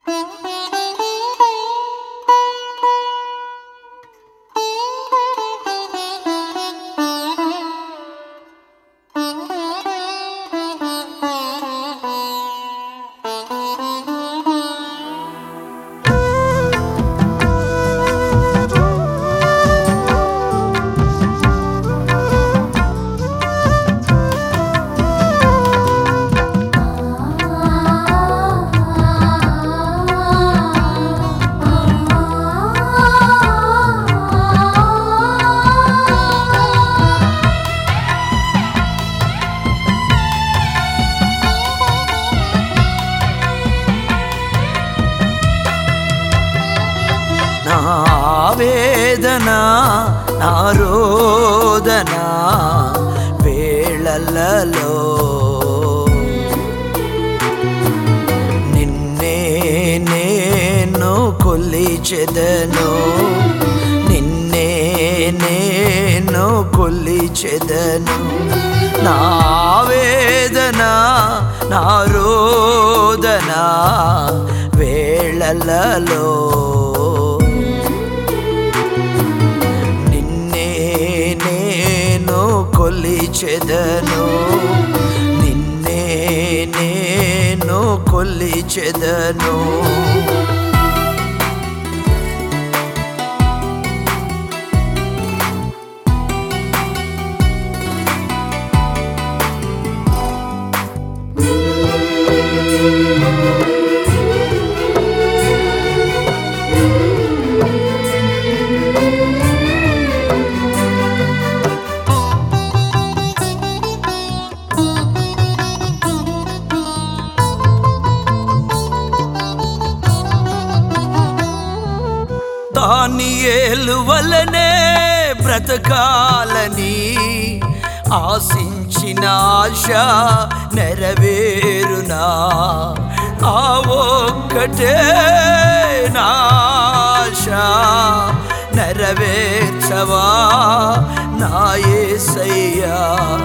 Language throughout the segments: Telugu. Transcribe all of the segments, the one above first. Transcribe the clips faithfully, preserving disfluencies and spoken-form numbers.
నా వేదన నా రోదన వేళలలో నిన్నే నేను కొలిచెదను, నిన్నే నేను కొలిచెదను. నా వేదన నా రోదన వేళలలో కొలిచెదను, నిన్నే నేను కొలిచెదను. దానియేలు వలనే బ్రతకాలని ఆశించిన ఆశ నెరవేరునా? ఆ ఒక్కటే నా ఆశ నెరవేర్చవా నా యేసయ్యా?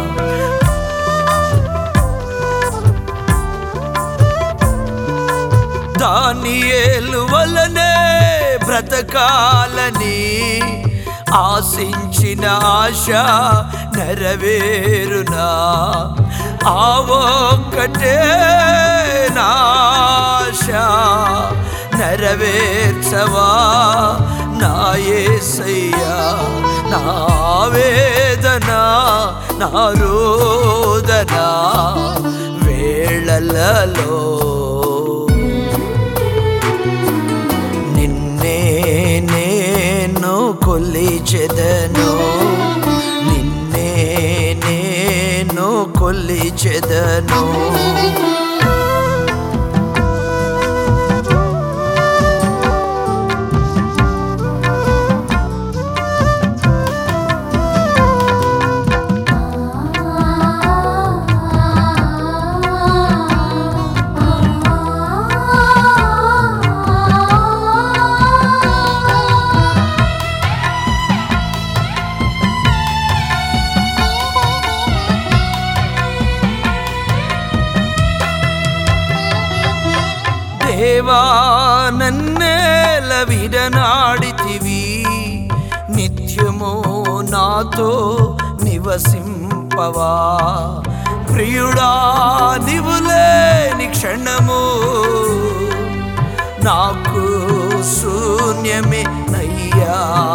దానియేలు వలనే బ్రతకాలని ఆశించిన ఆశ నెరవేరునా? ఆ ఒక్కటే నా ఆశ నెరవేర్చవా నా యేసయ్యా? నా వేదన నా రోదన వేళలలో నేను కొలిచెదను, నిన్నే నేను కొలిచెదను. దేవా నన్నేల విడనాడితివి, నిత్యము నాతో నివసింపవా? ప్రియుడా నీవు లేని క్షణము నాకు శూన్యమే నయ్యా.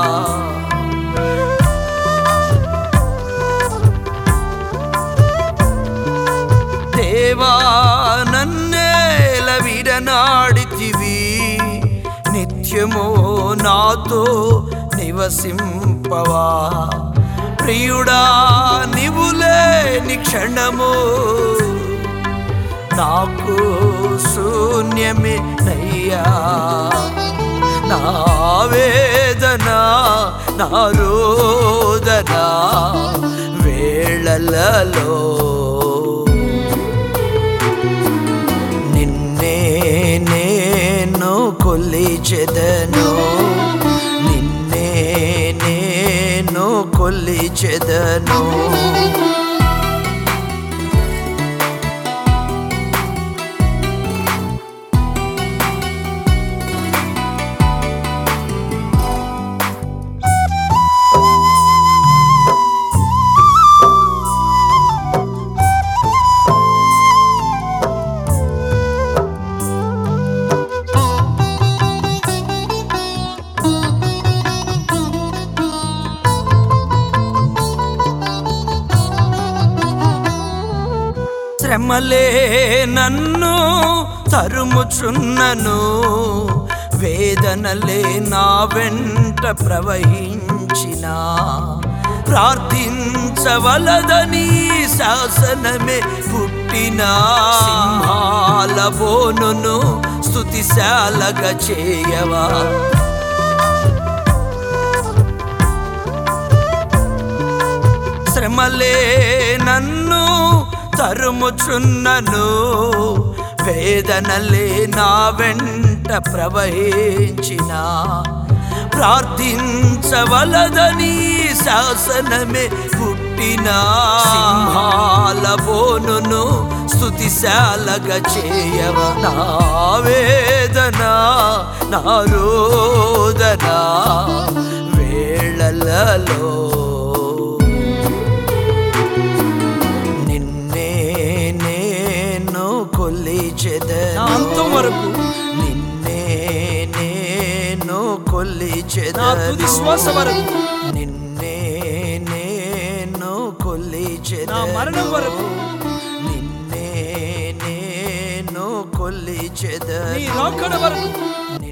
దేవా నన్నేల విడనాడితివి, నిత్యము నాతో నివసింపవా? ప్రియుడా నీవు లేని క్షణము నాకు శూన్యమే నయ్యా. నా వేదన నా రోదన వేళలలో నిన్నే నేను కొలిచెదను, నిన్నే నేను కొలిచెదను. శ్రమలే నన్ను తరుముచున్నను, వేదనలే నా వెంట ప్రవహించిన, ప్రార్థించవలదని శాసనమే పుట్టిన, సింహాల బోనును స్తుతిశాలగా చేయవా. శ్రమలే నన్ను తరుముచున్నను, వేదనలే నా వెంట ప్రవహించిన, ప్రార్థించవలదని శాసనమే పుట్టిన, సింహాల బోనును స్తుతిశాలగా చేయవ. నా వేదన నా రోదన వేళలలో నిన్నే నేను కొలిచెదను, అంతం వరకు నిన్నే నేను కొలిచెదను, నా తుది శ్వాస వరకు నిన్నే నేను కొలిచెదను, నా మరణం వరకు నిన్నే నేను కొలిచెదను, నీ రాకడ వరకు